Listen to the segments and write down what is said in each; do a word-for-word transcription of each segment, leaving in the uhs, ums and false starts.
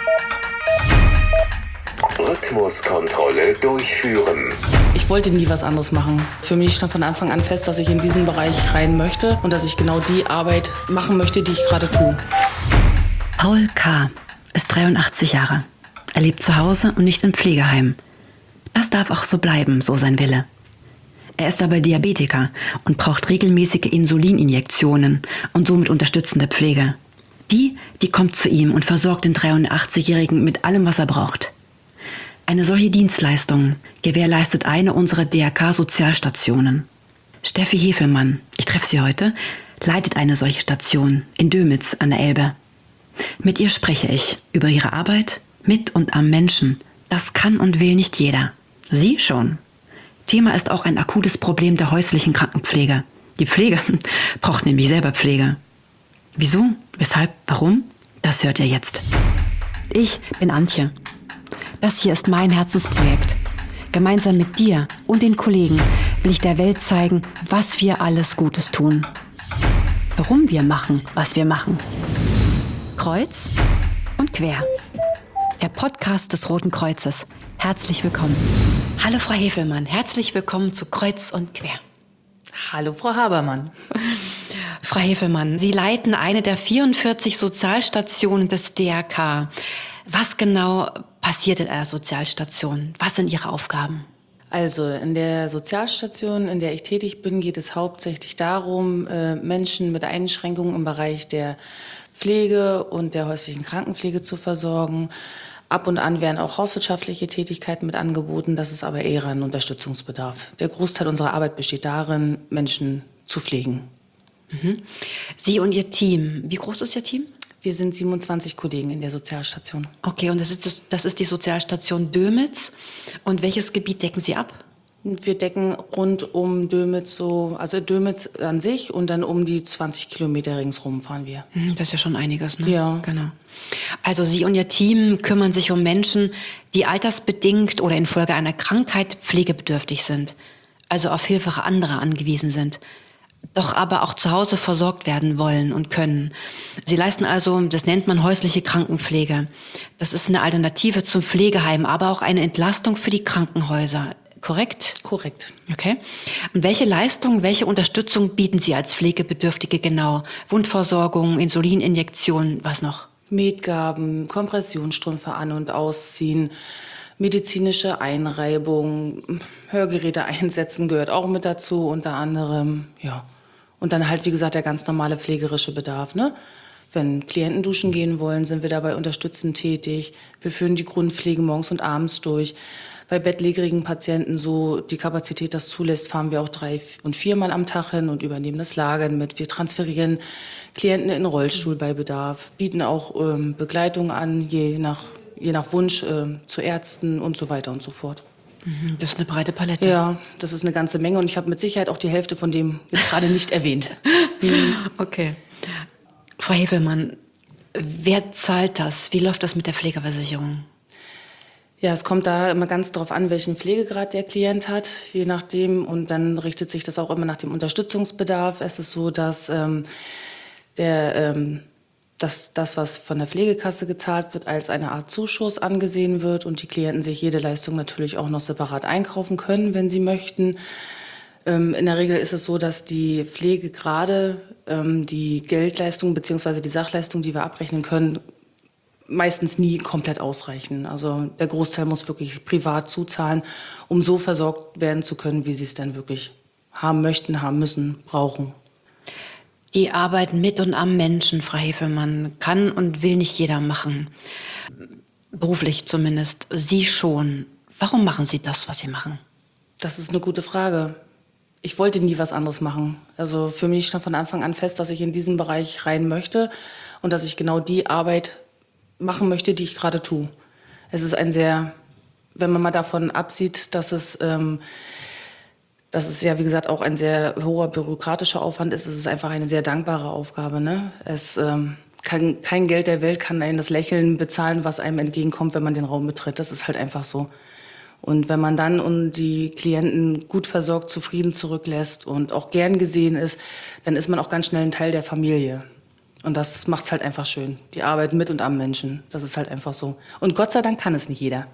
Rhythmuskontrolle durchführen. Ich wollte nie was anderes machen. Für mich stand von Anfang an fest, dass ich in diesen Bereich rein möchte und dass ich genau die Arbeit machen möchte, die ich gerade tue. Paul K. ist dreiundachtzig Jahre. Er lebt zu Hause und nicht im Pflegeheim. Das darf auch so bleiben, so sein Wille. Er ist aber Diabetiker und braucht regelmäßige Insulininjektionen und somit unterstützende Pflege. Die, die kommt zu ihm und versorgt den dreiundachtzigjährigen mit allem, was er braucht. Eine solche Dienstleistung gewährleistet eine unserer D R K-Sozialstationen. Steffi Hefelmann, ich treffe sie heute, leitet eine solche Station in Dömitz an der Elbe. Mit ihr spreche ich über ihre Arbeit mit und am Menschen. Das kann und will nicht jeder. Sie schon. Thema ist auch ein akutes Problem der häuslichen Krankenpflege. Die Pflege braucht nämlich selber Pflege. Wieso? Weshalb? Warum? Das hört ihr jetzt. Ich bin Antje. Das hier ist mein Herzensprojekt. Gemeinsam mit dir und den Kollegen will ich der Welt zeigen, was wir alles Gutes tun. Warum wir machen, was wir machen. Kreuz und quer. Der Podcast des Roten Kreuzes. Herzlich willkommen. Hallo Frau Hefelmann, herzlich willkommen zu Kreuz und quer. Hallo Frau Habermann. Frau Hefelmann, Sie leiten eine der vierundvierzig Sozialstationen des D R K. Was genau passiert in einer Sozialstation? Was sind Ihre Aufgaben? Also in der Sozialstation, in der ich tätig bin, geht es hauptsächlich darum, Menschen mit Einschränkungen im Bereich der Pflege und der häuslichen Krankenpflege zu versorgen. Ab und an werden auch hauswirtschaftliche Tätigkeiten mit angeboten, das ist aber eher ein Unterstützungsbedarf. Der Großteil unserer Arbeit besteht darin, Menschen zu pflegen. Mhm. Sie und Ihr Team, wie groß ist Ihr Team? Wir sind siebenundzwanzig Kollegen in der Sozialstation. Okay, und das ist, das ist die Sozialstation Dömitz. Und welches Gebiet decken Sie ab? Wir decken rund um Dömitz, so, also Dömitz an sich und dann um die zwanzig Kilometer ringsrum fahren wir. Das ist ja schon einiges, ne? Ja. Genau. Also Sie und Ihr Team kümmern sich um Menschen, die altersbedingt oder infolge einer Krankheit pflegebedürftig sind. Also auf Hilfe anderer angewiesen sind. Doch aber auch zu Hause versorgt werden wollen und können. Sie leisten also, das nennt man häusliche Krankenpflege. Das ist eine Alternative zum Pflegeheim, aber auch eine Entlastung für die Krankenhäuser. Korrekt? Korrekt. Okay. Und welche Leistung, welche Unterstützung bieten Sie als Pflegebedürftige genau? Wundversorgung, Insulininjektion, was noch? Metgaben, Kompressionsstrümpfe an- und ausziehen, medizinische Einreibung, Hörgeräte einsetzen gehört auch mit dazu, unter anderem, ja. Und dann halt, wie gesagt, der ganz normale pflegerische Bedarf, ne? Wenn Klienten duschen gehen wollen, sind wir dabei unterstützend tätig. Wir führen die Grundpflege morgens und abends durch. Bei bettlägerigen Patienten, so die Kapazität das zulässt, fahren wir auch drei und viermal am Tag hin und übernehmen das Lagern mit. Wir transferieren Klienten in den Rollstuhl bei Bedarf, bieten auch ähm, Begleitung an, je nach, je nach Wunsch äh, zu Ärzten und so weiter und so fort. Das ist eine breite Palette. Ja, das ist eine ganze Menge und ich habe mit Sicherheit auch die Hälfte von dem jetzt gerade nicht erwähnt. Mhm. Okay. Frau Hefelmann, wer zahlt das? Wie läuft das mit der Pflegeversicherung? Ja, es kommt da immer ganz darauf an, welchen Pflegegrad der Klient hat, je nachdem. Und dann richtet sich das auch immer nach dem Unterstützungsbedarf. Es ist so, dass, ähm, der, ähm, dass das, was von der Pflegekasse gezahlt wird, als eine Art Zuschuss angesehen wird und die Klienten sich jede Leistung natürlich auch noch separat einkaufen können, wenn sie möchten. Ähm, in der Regel ist es so, dass die Pflegegrade, ähm, die Geldleistung bzw. die Sachleistung, die wir abrechnen können, meistens nie komplett ausreichen. Also der Großteil muss wirklich privat zuzahlen, um so versorgt werden zu können, wie sie es dann wirklich haben möchten, haben müssen, brauchen. Die Arbeit mit und am Menschen, Frau Hefelmann, kann und will nicht jeder machen. Beruflich zumindest. Sie schon. Warum machen Sie das, was Sie machen? Das ist eine gute Frage. Ich wollte nie was anderes machen. Also für mich stand von Anfang an fest, dass ich in diesen Bereich rein möchte und dass ich genau die Arbeit machen möchte, die ich gerade tue. Es ist ein sehr, wenn man mal davon absieht, dass es, ähm, dass es ja, wie gesagt, auch ein sehr hoher bürokratischer Aufwand ist, es ist einfach eine sehr dankbare Aufgabe, ne? Es, ähm, kann, kein Geld der Welt kann einen das Lächeln bezahlen, was einem entgegenkommt, wenn man den Raum betritt. Das ist halt einfach so. Und wenn man dann und die Klienten gut versorgt, zufrieden zurücklässt und auch gern gesehen ist, dann ist man auch ganz schnell ein Teil der Familie. Und das macht's halt einfach schön. Die Arbeit mit und am Menschen. Das ist halt einfach so. Und Gott sei Dank kann es nicht jeder.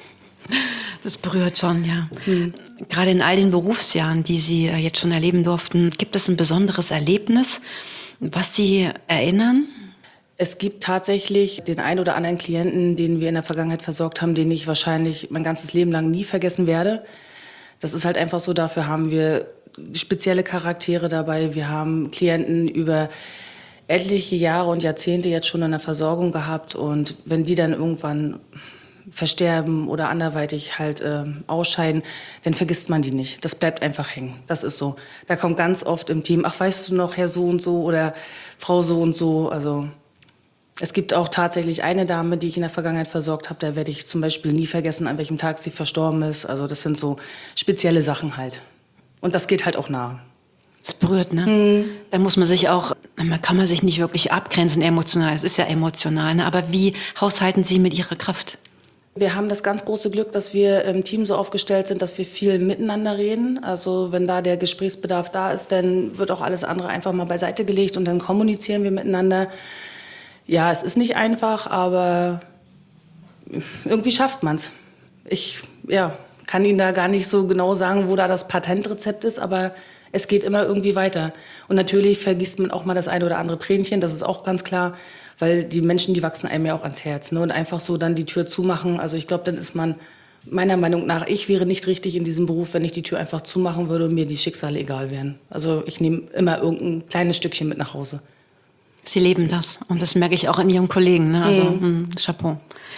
Das berührt schon, ja. Hm. Gerade in all den Berufsjahren, die Sie jetzt schon erleben durften, gibt es ein besonderes Erlebnis, was Sie erinnern? Es gibt tatsächlich den einen oder anderen Klienten, den wir in der Vergangenheit versorgt haben, den ich wahrscheinlich mein ganzes Leben lang nie vergessen werde. Das ist halt einfach so, dafür haben wir spezielle Charaktere dabei. Wir haben Klienten über etliche Jahre und Jahrzehnte jetzt schon in der Versorgung gehabt. Und wenn die dann irgendwann versterben oder anderweitig halt äh, ausscheiden, dann vergisst man die nicht. Das bleibt einfach hängen. Das ist so. Da kommt ganz oft im Team, ach, weißt du noch, Herr so und so oder Frau so und so. Also es gibt auch tatsächlich eine Dame, die ich in der Vergangenheit versorgt habe. Da werde ich zum Beispiel nie vergessen, an welchem Tag sie verstorben ist. Also das sind so spezielle Sachen halt. Und das geht halt auch nahe. Das berührt, ne? Mhm. Da muss man sich auch, man kann man sich nicht wirklich abgrenzen emotional. Es ist ja emotional, ne? Aber wie haushalten Sie mit Ihrer Kraft? Wir haben das ganz große Glück, dass wir im Team so aufgestellt sind, dass wir viel miteinander reden. Also wenn da der Gesprächsbedarf da ist, dann wird auch alles andere einfach mal beiseite gelegt und dann kommunizieren wir miteinander. Ja, es ist nicht einfach, aber irgendwie schafft man es. Ich ja, kann Ihnen da gar nicht so genau sagen, wo da das Patentrezept ist, aber es geht immer irgendwie weiter. Und natürlich vergisst man auch mal das eine oder andere Tränchen, das ist auch ganz klar. Weil die Menschen, die wachsen einem ja auch ans Herz. Ne? Und einfach so dann die Tür zumachen. Also ich glaube, dann ist man, meiner Meinung nach, ich wäre nicht richtig in diesem Beruf, wenn ich die Tür einfach zumachen würde und mir die Schicksale egal wären. Also ich nehme immer irgendein kleines Stückchen mit nach Hause. Sie leben das. Und das merke ich auch in Ihren Kollegen. Ne? Also mhm. mh, Chapeau.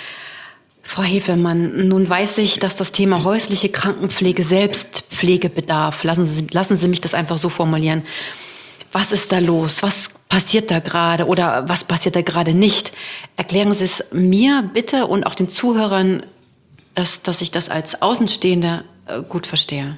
Frau Hefelmann, nun weiß ich, dass das Thema häusliche Krankenpflege selbst Pflege bedarf. Lassen Sie, lassen Sie mich das einfach so formulieren. Was ist da los? Was passiert da gerade oder was passiert da gerade nicht? Erklären Sie es mir bitte und auch den Zuhörern, dass, dass ich das als Außenstehende gut verstehe.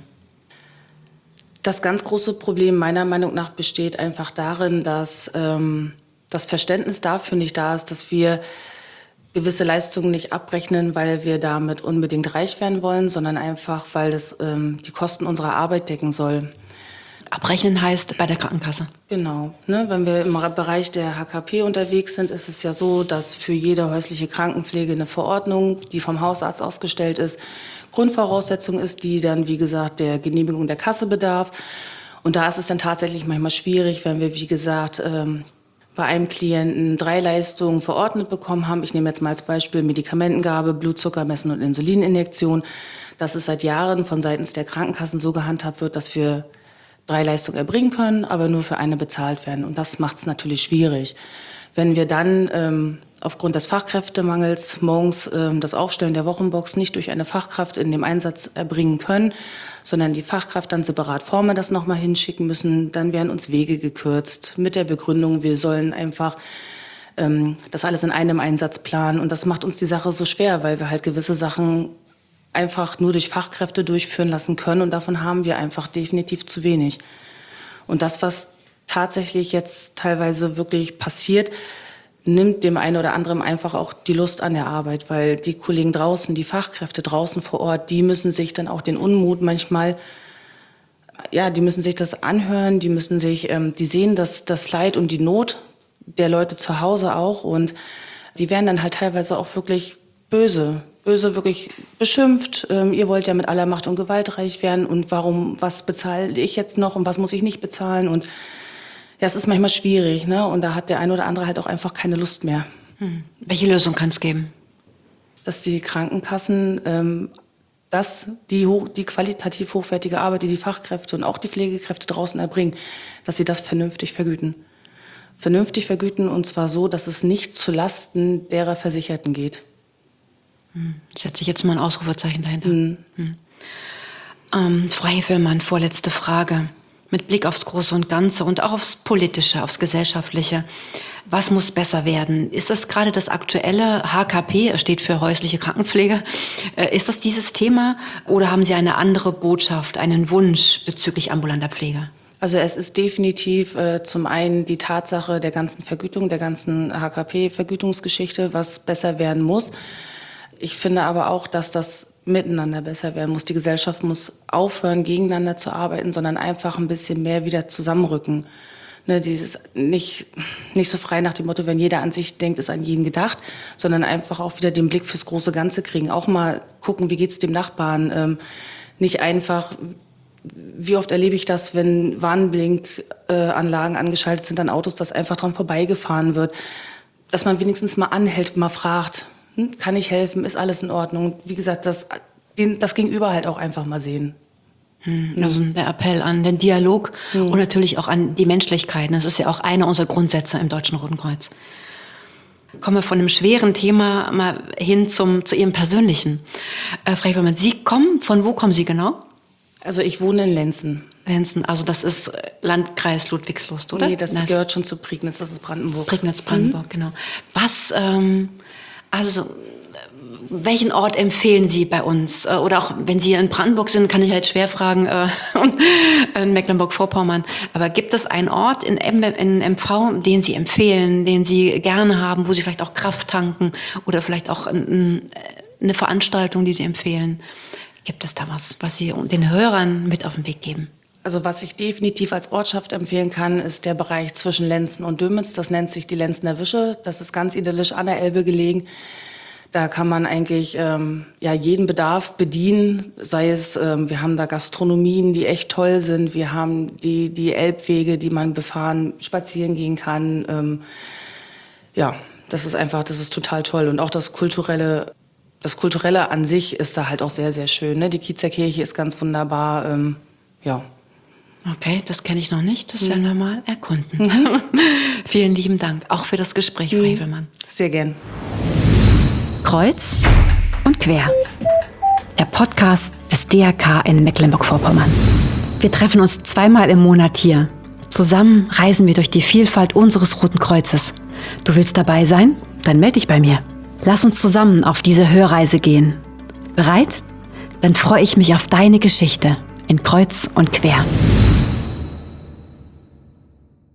Das ganz große Problem meiner Meinung nach besteht einfach darin, dass ähm, das Verständnis dafür nicht da ist, dass wir gewisse Leistungen nicht abrechnen, weil wir damit unbedingt reich werden wollen, sondern einfach, weil das ähm, die Kosten unserer Arbeit decken soll. Abrechnen heißt bei der Krankenkasse? Genau. Ne, wenn wir im Bereich der H K P unterwegs sind, ist es ja so, dass für jede häusliche Krankenpflege eine Verordnung, die vom Hausarzt ausgestellt ist, Grundvoraussetzung ist, die dann, wie gesagt, der Genehmigung der Kasse bedarf. Und da ist es dann tatsächlich manchmal schwierig, wenn wir, wie gesagt, ähm, bei einem Klienten drei Leistungen verordnet bekommen haben. Ich nehme jetzt mal als Beispiel Medikamentengabe, Blutzucker messen und Insulininjektion. Dass es seit Jahren von seitens der Krankenkassen so gehandhabt wird, dass wir drei Leistungen erbringen können, aber nur für eine bezahlt werden. Und das macht es natürlich schwierig. Wenn wir dann ähm, aufgrund des Fachkräftemangels morgens ähm, das Aufstellen der Wochenbox nicht durch eine Fachkraft in dem Einsatz erbringen können, sondern die Fachkraft dann separat Formen das nochmal hinschicken müssen, dann werden uns Wege gekürzt mit der Begründung, wir sollen einfach ähm, das alles in einem Einsatz planen. Und das macht uns die Sache so schwer, weil wir halt gewisse Sachen einfach nur durch Fachkräfte durchführen lassen können. Und davon haben wir einfach definitiv zu wenig. Und das, was tatsächlich jetzt teilweise wirklich passiert, nimmt dem einen oder anderen einfach auch die Lust an der Arbeit. Weil die Kollegen draußen, die Fachkräfte draußen vor Ort, die müssen sich dann auch den Unmut manchmal, ja, die müssen sich das anhören, die müssen sich, ähm, die sehen das, das Leid und die Not der Leute zu Hause auch. Und die werden dann halt teilweise auch wirklich böse. Böse wirklich beschimpft. Ähm, ihr wollt ja mit aller Macht und Gewalt reich werden und warum, was bezahle ich jetzt noch und was muss ich nicht bezahlen? Und ja, es ist manchmal schwierig, ne? Und da hat der eine oder andere halt auch einfach keine Lust mehr. Hm. Welche Lösung kann es geben? Dass die Krankenkassen, ähm, dass die, hoch, die qualitativ hochwertige Arbeit, die die Fachkräfte und auch die Pflegekräfte draußen erbringen, dass sie das vernünftig vergüten. Vernünftig vergüten und zwar so, dass es nicht zulasten derer Versicherten geht. Setze ich jetzt mal ein Ausrufezeichen dahinter. Mhm. Hm. Ähm, Frau Hefelmann, vorletzte Frage. Mit Blick aufs Große und Ganze und auch aufs Politische, aufs Gesellschaftliche. Was muss besser werden? Ist das gerade das aktuelle H K P, steht für häusliche Krankenpflege, äh, ist das dieses Thema oder haben Sie eine andere Botschaft, einen Wunsch bezüglich ambulanter Pflege? Also es ist definitiv äh, zum einen die Tatsache der ganzen Vergütung, der ganzen H K P-Vergütungsgeschichte, was besser werden muss. Ich finde aber auch, dass das miteinander besser werden muss. Die Gesellschaft muss aufhören, gegeneinander zu arbeiten, sondern einfach ein bisschen mehr wieder zusammenrücken. Ne, dieses nicht, nicht so frei nach dem Motto, wenn jeder an sich denkt, ist an jeden gedacht, sondern einfach auch wieder den Blick fürs große Ganze kriegen. Auch mal gucken, wie geht's dem Nachbarn. Ähm, nicht einfach, wie oft erlebe ich das, wenn Warnblinkanlagen äh, angeschaltet sind an Autos, dass einfach dran vorbeigefahren wird. Dass man wenigstens mal anhält, mal fragt, hm, kann ich helfen, ist alles in Ordnung. Wie gesagt, das, den, das Gegenüber halt auch einfach mal sehen. Also der Appell an den Dialog mhm. und natürlich auch an die Menschlichkeit. Das ist ja auch einer unserer Grundsätze im Deutschen Roten Kreuz. Kommen wir von einem schweren Thema mal hin zum, zu Ihrem persönlichen. Äh, Frau Hevelmann, Sie kommen, von wo kommen Sie genau? Also ich wohne in Lenzen. Lenzen, also das ist Landkreis Ludwigslust, oder? Nee, das, das gehört schon zu Prignitz, das ist Brandenburg. Prignitz, Brandenburg, mhm. genau. Was, ähm, also... Welchen Ort empfehlen Sie bei uns? Oder auch wenn Sie in Brandenburg sind, kann ich halt schwer fragen, äh, in Mecklenburg-Vorpommern. Aber gibt es einen Ort in, M- in M V, den Sie empfehlen, den Sie gerne haben, wo Sie vielleicht auch Kraft tanken oder vielleicht auch ein, eine Veranstaltung, die Sie empfehlen? Gibt es da was, was Sie den Hörern mit auf den Weg geben? Also was ich definitiv als Ortschaft empfehlen kann, ist der Bereich zwischen Lenzen und Dömitz. Das nennt sich die Lenzener Wische. Das ist ganz idyllisch an der Elbe gelegen. Da kann man eigentlich ähm, ja, jeden Bedarf bedienen, sei es, ähm, wir haben da Gastronomien, die echt toll sind, wir haben die, die Elbwege, die man befahren, spazieren gehen kann. Ähm, ja, das ist einfach, das ist total toll. Und auch das Kulturelle, das Kulturelle an sich ist da halt auch sehr, sehr schön. Ne? Die Kietzer Kirche ist ganz wunderbar, ähm, ja. Okay, das kenne ich noch nicht, das werden wir mal erkunden. Mhm. Vielen lieben Dank, auch für das Gespräch, Frau Hevelmann. Sehr gern. Kreuz und quer. Der Podcast des D R K in Mecklenburg-Vorpommern. Wir treffen uns zweimal im Monat hier. Zusammen reisen wir durch die Vielfalt unseres Roten Kreuzes. Du willst dabei sein? Dann melde dich bei mir. Lass uns zusammen auf diese Hörreise gehen. Bereit? Dann freue ich mich auf deine Geschichte in Kreuz und quer.